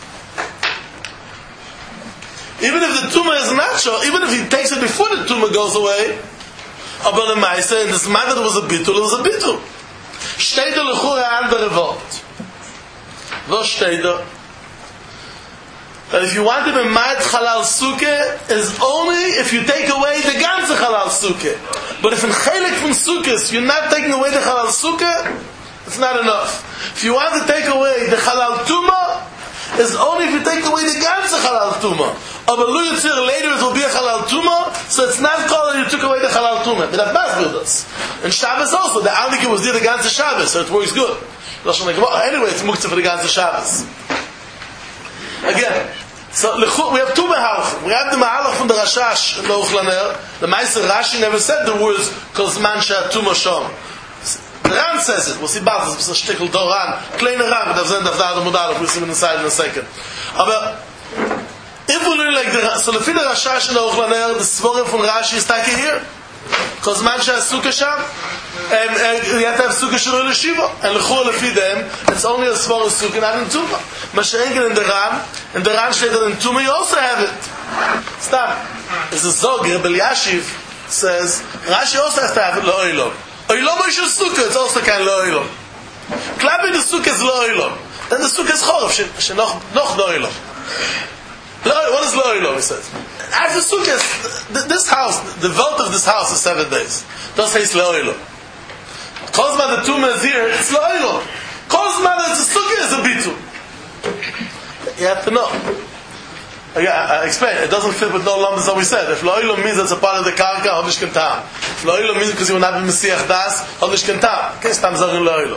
Even if the Tuma is not sure, even if he takes it before the Tuma goes away, but the Maisa, in this matter there was a bittul, it was a bittul. Shtei do l'chura an berevot. Lo shtei do. That if you want to be mad halal sukkah, is only if you take away the ganze halal sukkah. But if in chelik from sukkahs you're not taking away the halal sukkah, it's not enough. If you want to take away the halal tuma, is only if you take away the ganze halal tuma. But later it will be a halal tuma, so it's not called that you took away the halal tuma. But that masbid us. And Shabbos also, the Alniki was there the ganze Shabbos, so it works good. Anyway, it's muktzah for the ganze Shabbos. Again, so we have 2 mehalachim. We have the mehalach from the Rashash and the Uchlaner. The Meister Rashi never said the words kol zman she'atuma sham. The Ran says it. We'll see about this. It's a shtickle do Ran. Kleiner Ran, but that's the other modal. We'll see him inside in a second. But if we learn like the so the Rashash and the Uchlaner, the svara from Rashi is taken here. Kol zman she'asukkah sham. You have to have sukkah shura l'shiva, and l'chur lefi them, it's only a svara sukkah, not in tuma. Mashengen in the Ran said that in tuma you also have it. Stop. It's a zog. Rebel Yashiv says Rashi also has to have it lo'oilom. Oilom is a sukkah. It's also kind of lo'oilom. Klapping the sukkah is lo'oilom. Then the sukkah is chorov. Shenoch lo'oilom. What is lo'oilom? He says. As the sukkah, this house, the wealth of this house is 7 days. Don't say it's lo'oilom. Kozman the tumah is here. It's lo'oilom. Kozman the sukkah is a bitu. You have to know. I explain. It doesn't fit with no lambdas that we said. If lo'ilom means it's a part of the karka, hodish kentam. If lo'ilom means because you will not be mesiach das, hodish kentam. Okay, stam zogin lo'ilom.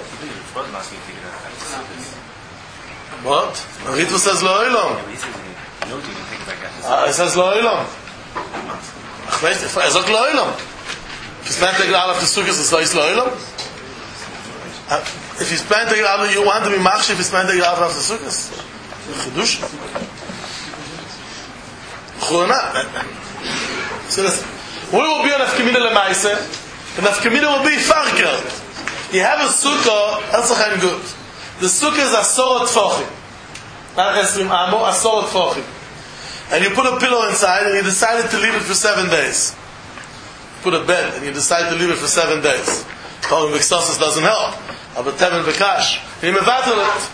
What? Ritva says lo'ilom. It says lo'ilom. sagt Leulom. If he's planting all of the sukkahs, it's like Leulom. If he's planting all, you want to be machshav if he's planting all of the sukkahs. Chidush. So listen. What will be an afkamina lemaise? An afkamina will be farker. You have a sukkah, that's a good. The sukkah is asor tfochim. Not esrim amo, asor tfochim. And you put a pillow inside and you decided to leave it for 7 days. Put a bed and you decide to leave it for 7 days. Calling Vixosis doesn't help. Aber Teven Vikash. And you mevatel it.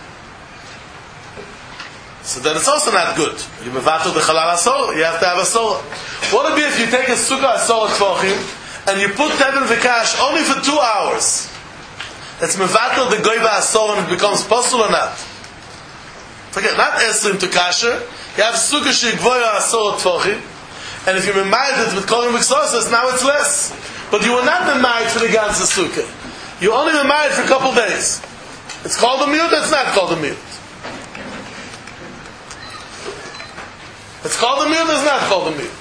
So then it's also not good. You mevatel the halal asor, you have to have asor. What would it be if you take a sukkah asor tfochim and you put Teven Vikash only for 2 hours? It's mevatel the goiva asor and it becomes possible or not? Forget, not esrim to kasher. You have sukkah she'gvoya asor tfochim, and if you memayed it with kolim v'ksosos, now it's less. But you were not memayed for the ganze sukkah. You only memayed for a couple days. It's called a miyut, it's not called a miyut. It's called a miyut, it's not called a miyut.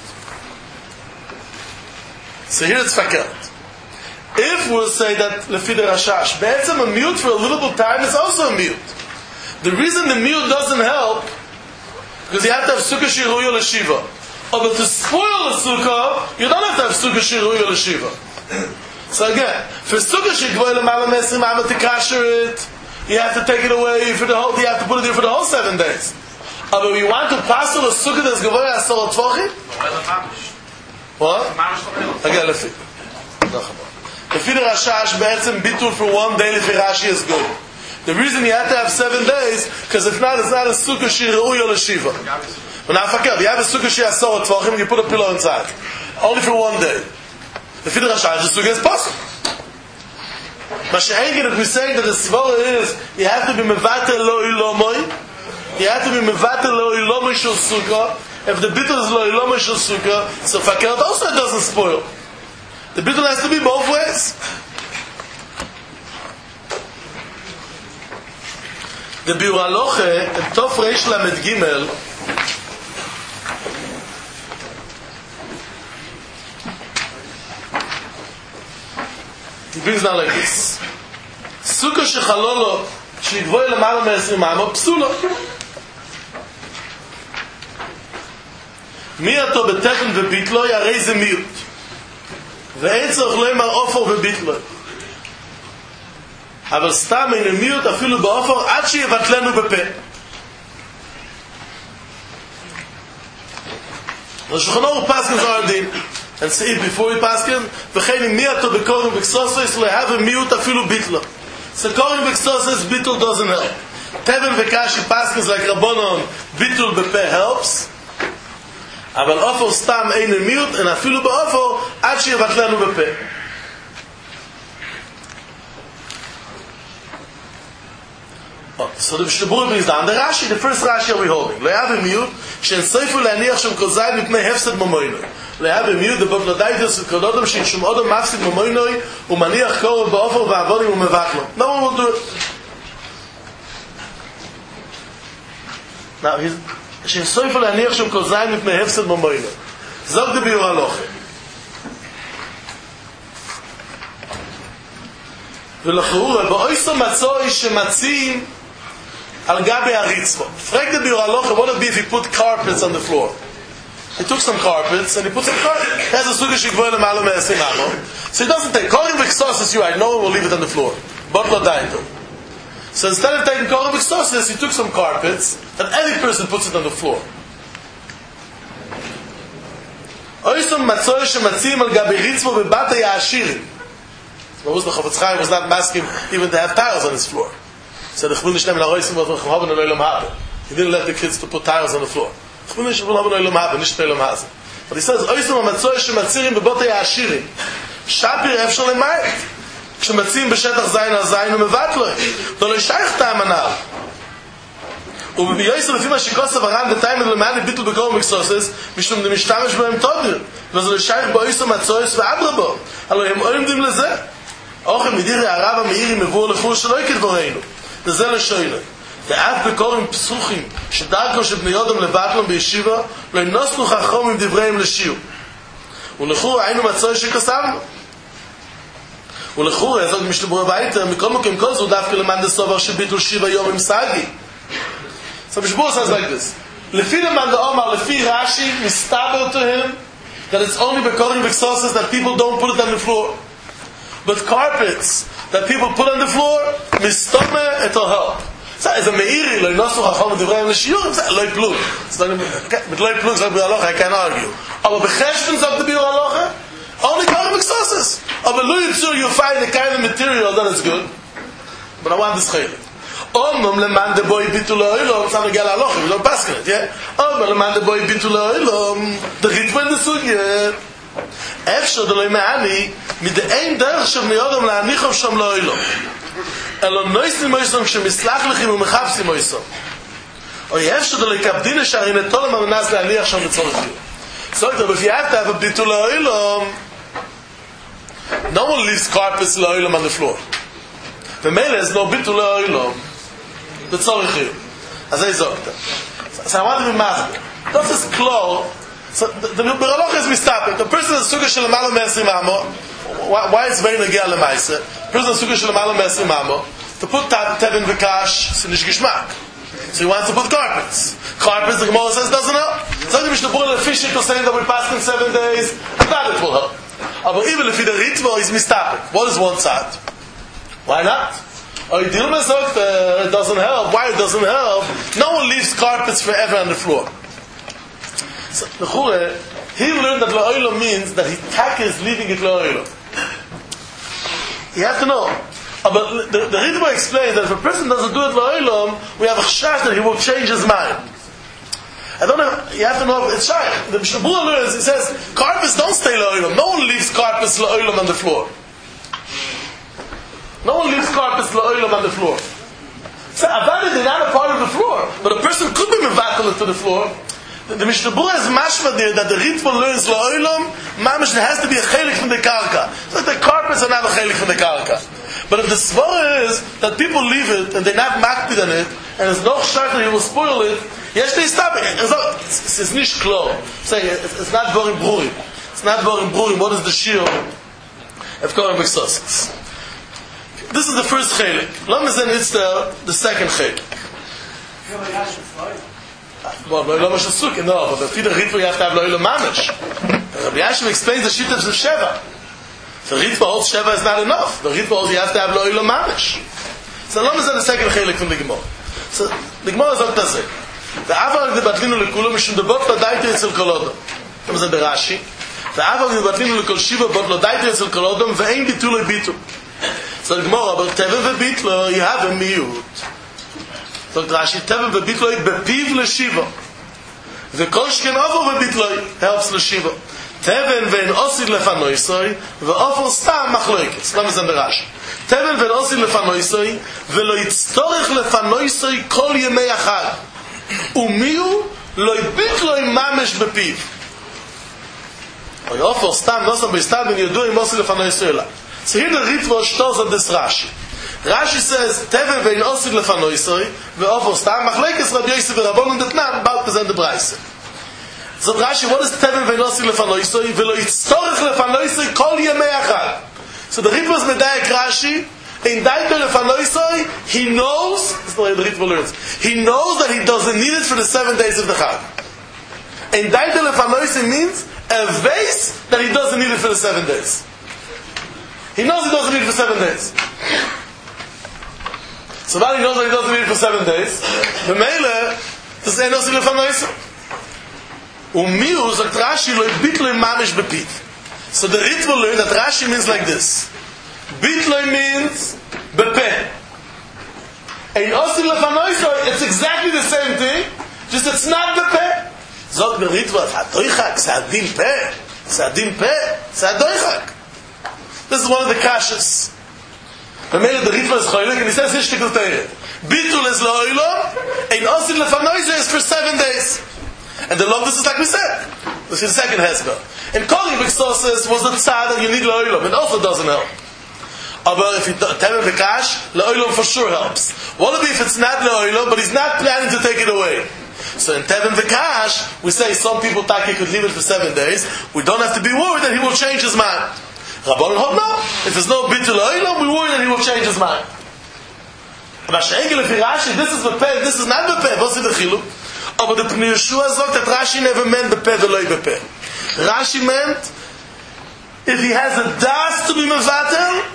So here it's fakert. If we'll say that lefi the rashash, be'etzem a miyut for a little bit of time is also a miyut. The reason the miyut doesn't help because you have to have sukkah shiruya l'shiva. But to spoil the sukkah, you don't have to have sukkah shiruya l'shiva. So again, for sukkah shigvoy l'malam esrim ama to kasher it, you have to take it away for the whole. You have to put it there for the whole 7 days. But we want to pass on a sukkah that's gvoy asor tfochim. What? Again, lefi. Lefi the rashash be'etzem bitul for 1 day lefi Rashi is good. The reason you have to have 7 days, because if not, it's not a sukkah shiruya l'shiva. But now, forget, you have a sukkah she'asor tfochim, you put a pillow inside, only for 1 day. The fidr rashash, the sukkah is possible. But she'engin, if we're saying that the svara is, you have to be mevatel lo ilomoy, you have to be mevatel lo ilomoy shel sukkah. If the bittul is lo ilomoy shel sukkah, so fakert also it doesn't spoil. The bittul has to be both ways. The Biur Haloche, in Tov Reish Lamed Gimel, he brings down like this. Sukkah shechalolo, shigvoy l'mala me'esrim amo, psulo. Miyato betefen v'bitloi, arei ze miyut. Ve'en tzorch lo'imar ofor v'bitloi. אבל סתם אין מיעוט אפילו באופר עד שיבטלנו בפה. השולחן אורך פסקן זוהר דין. And see it before we paskin, וכן אם מיעטו בקוראים בקסוסס, להב מיעוט אפילו ביטלו. So קוראים בקסוסס, ביטל doesn't help. תבן וקשי פסקן like רבונון, ביטל בפה helps. אבל אופר סתם אין מיעוט, and אפילו באופר עד שיבטלנו בפה. So the Mishnah brings down the Rashi, the first Rashi are we holding. Le'av miut she'en seifu le'aniach shem kol zayin mipnei hefsed momoinoi. Le'av miut the botladaitis of kol odom she'en shum odom mafsid momoinoi u'maniach korov ba'ofer va'avonim u'mevachlo. No one will do it. Now, she'en seifu le'aniach shem kol zayin mipnei hefsed momoinoi. Zog the Biur Haloche. ולחרורה, באויסו מצוי שמצים על גבי הריצפו. Frag the Biur Haloche, what would it be if he put carpets on the floor? He took some carpets and he put some carpets. He has a sukkah shigvoy l'malo me'esim amo. So he doesn't take. Korim v'ksosis, you're right, no one will leave it on the floor. But lo daito. So instead of taking korim v'ksosis, he took some carpets and every person puts it on the floor. Oiso מצוי שמצים על גבי ריצפו בבתי העשירים. The Chofetz Chaim was not asking even to have tiles on his floor. So the Chvun Nishnem L'Roisim was Chavav N'Olam Haba. He didn't let the kids to put tiles on the floor. Chvun Nishnem L'Olam Haba, Nish N'Olam Haza. But he says, Oisum HaMatzoy Shematzirim B'Botei HaAshirim. Shapir Efshar L'Mayit. Shematzirim B'Shetach Zayin Al Zayin U'Mevatloi. Lo L'Shaych Ta'am Anal. ובביוסף לפי מה שכוסף הר"ן ותאימן למען ביטל בקוראים וקסוסס משום דמשתמש בהם תודר וזה לשייך באויסו מצויס ואדרבו הלוא הם עומדים לזה אוכל מדירי הרב המאירי מבואו לחור שלא יקדבורנו וזה לשוילה ואף בקוראים פסוחים שדרכו שבני יודם לבטלם בישיבה לא ינוסנו חכום עם דבריהם לשיעור ולכו היינו מצוי שכסמנו. ולכו יזוג משתבור ביתה, מכל מקום כל זו דווקא למען דסובר שביטול 7 יום עם סגי. So Mishbur says like this. Lefi the man the Omar, Lefi Rashi, mistaber to him that it's only according to sources that people don't put it on the floor. But carpets that people put on the floor, mistome it'll help. So as a meiri, lo ynosu chacham divrei l'shiyur, lo yplug. With lo yplug, so I can't argue. Aber becheshten sagt the biur halacha, only according to sources. Aber lo yitzur, you find the kind of material that is good. But I want this chaylik. Omnum leman de boy bitul oilom, some gal aloch, we don't pass it, yeah. Omnum leman de boy bitul oilom, the ritmen de sugye. Efshor de lo meani, mit de ein derch shav miyodom la'anichov sham lo oilom. Elo noisni moisom shemislach lechim umechapsi moisom. Or efshor de lo ikabdine sharin etolom amanas la'aniach sham mitzorich yu. So if you have to have a bitul oilom, no one leaves carpets lo oilom on the floor. The mele is no bitul oilom. The tzorich here. As I said. So I want to be mazbir. Das is klar. So the beraloch is mistapik. The person is suga shel malo me'esrim amo. Why is very negel lemaise? The person is suga shel malo me'esrim amo. To put tevin v'kash, it's nish gishmak. So he wants to put carpets. Carpets, the Gemara says, doesn't help. So the Mishnah fish it to saying that we pass in 7 days, and that it will help. But even if the ritmo is mistapik, what is one side? Why not? It doesn't help. Why it doesn't help? No one leaves carpets forever on the floor. So the Chure, he learned that la'olam means that he is leaving it la'olam. You have to know. But the Ritva explains that if a person doesn't do it la'olam, we have a chashash that he will change his mind. I don't know. You have to know if it's shaykh. The Mishnah learns. He says carpets don't stay la'olam. No one leaves carpets la'olam on the floor. No one leaves carpets la'olam on the floor. So Avada is not a part of the floor, but a person could be mevatel to the floor. The Mishnah is mashma there that the Ritva learns la'olam. Mamish has to be a chelik from the karka. So the carpets are not a chelik from the karka. But if the svara is that people leave it and they're not makpid on it, and there's no shak that he will spoil it, yes, they stop it. It's nish klo. It's not very brurim. It's not very brurim. What is the shir of Kohen B'Ksosis? This is the first chelik. Lamazen is the second chelik. Well, no, but the Fida Ritva you have to have lo'ilom mamish. Rabbi Yashiv explains the shittas of Sheva. The Ritva holds Sheva is not enough. The Ritva holds you have to have lo'ilom mamish. So Lamazen the second chelik from the Gemara. So the Gemara is not that. The Avag the Batlinu Lekulo Mishum the Bot Lo Daite Etzel Kolodom. Lamazen the Rashi. The Avag the Batlinu Lekol Shiva Bot Lo Daite Etzel Kolodom Ve'ein Bitul Bitul. So the Gemara, but Tevin ve'bitlo, you have a miyut. So the Rashi, Tevin ve'bitlo, bepiv l'shiva. Ve'kol shken ofo ve'bitlo, helps l'shiva. Tevin ve'en osid lefanoisoi, ve'ofo stam machloikes. Let me send the Rashi. Tevin ve'en osid lefanoisoi, ve'lo yitztorich lefanoisoi kol yemei achad. Umiu, lo yibitlo imamesh bepiv. Ofo stam, nosam be'stam, and yodu im osid lefanoisoi. So here the Ritva shtors on this Rashi. Rashi says, Teven ve'in osig lefanoisoi, ve'ofo stam, machlekes Rabbi Yosef ve'Rabbanon detnan, about present the Braise. So Rashi, what is Teven ve'in osig lefanoisoi? Ve'lo yitztorich lefanoisoi kol yemei achad. So the Ritva is medayek Rashi, in daito lefanoisoi, he knows, this is the way the Ritva learns, he knows that he doesn't need it for the 7 days of the Chag. In daito lefanoisoi means a vase that he doesn't need it for the 7 days. He knows he doesn't need it for 7 days. So now he knows that he doesn't need it for 7 days. The Mele, this ain't nothing left on Noisa. Umiu, sagt Rashi, lo bitlo im mamish bepit. So the Ritva learned that Rashi means like this. Bitlo means bepe. And osim left on Noisa, it's exactly the same thing, just it's not bepe. Zog the Ritva, ha'doichak, sa'adim pe, sa'adim pe, sa'adoichak. This is one of the kashas. The made the Ritva is choylik, and he says his shtikul teire. Bitul is la'oilom, ein osid lefanoise is for 7 days. And the love, this is like we said. This is the second hezbollah. And calling B'Ksosis was the tzad that you need la'oilom. It also doesn't help. But if you tell him b'kash, la'oilom for sure helps. What if it's not la'oilom, but he's not planning to take it away? So in Teven V'Kash, we say some people think he could leave it for 7 days. We don't have to be worried that he will change his mind. Rabbanan hold no. If there's no bitul oilam, we worry that he will change his mind. Mashenkel if Rashi, this is bepeh, this is not bepeh. What's the chiluk? But the Pnei Yeshua sagt that Rashi never meant bepeh v'loi bepeh. Rashi meant if he has a das to be mevatel,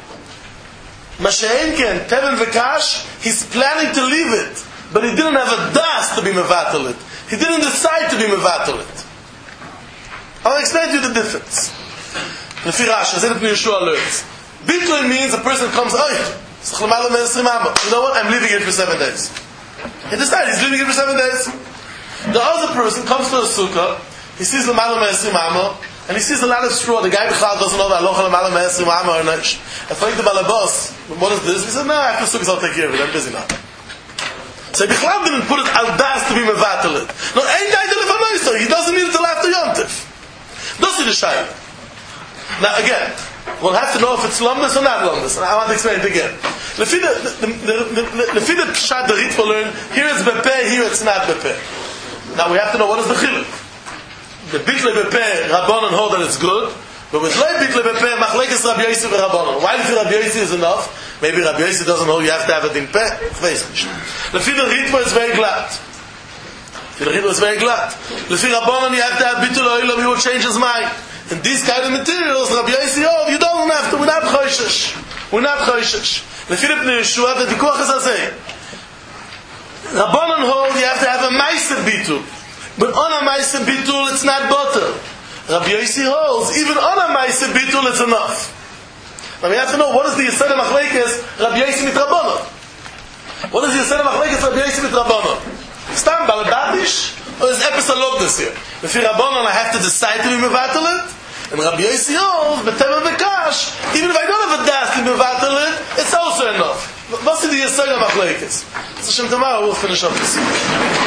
Mashenkel, Teven V'Kash, he's planning to leave it, but he didn't have a das to be mevatel it. He didn't decide to be mevatel it. I'll explain to you the difference. Lefi Rashi, I said the Pnei Yeshua learns. Bittul means a person comes, you know what? I'm leaving it for 7 days. He decided he's leaving it for 7 days. The other person comes to the sukkah, he sees the Malam Esrim Amo, and he sees a lot of straw. The guy doesn't know that Aloha Malam Esrim Amo or not. I find the Balabas, what is this? He said, no, after sukkahs I'll take care of it, I'm busy now. So Bichlav didn't put it al das to be mevatel it. No, ain't guy deliver. He doesn't need it till after Yom Tov. That's the shayla. Now again, we'll have to know if it's lumdus or not lumdus. And I want to explain it again. Lefi the pshat the Rit will learn, here it's bepeh, here it's not bepeh. Now we have to know what is the chiluk. The bitle bepeh, Rabbanan hold that it's good, but with lay bitle bepeh, machlekes Rabbi Yossi and Rabbanan. Why if Rabbi Yossi is enough? Maybe Rabbi Yossi doesn't hold you have to have it in peh. Lefi the Ritva is very glad. The Ritva is very glad. Lefi Rabbanan you have to have bitul oilam, he will change his mind. And these kind of materials, Rabbi Yossi, you don't have to, we're not choishish. We're not choishish. Lefi the Pnei Yeshua, the dikuach is azay. Rabbanan hold you have to have a meiser bitul. But on a meiser bitul, it's not butter. Rabbi Yossi holds, even on a meiser bitul, it's enough. Now we have to know, what is the Yisrael Machlekes Rabbi Yossi mit Rabbanan? What is the Yisrael Machlekes Rabbi Yossi mit Rabbanan? Stam Balabadish? Or is episode this here? If you're Rabbanan, I have to decide to be mevatel it. And Rabbi Yossi holds, B'Teven V'Kash, even if I don't have a das to be mevatel it, it's also enough. What's the Yisrael Machlekes? So Shem tomorrow we'll finish up this.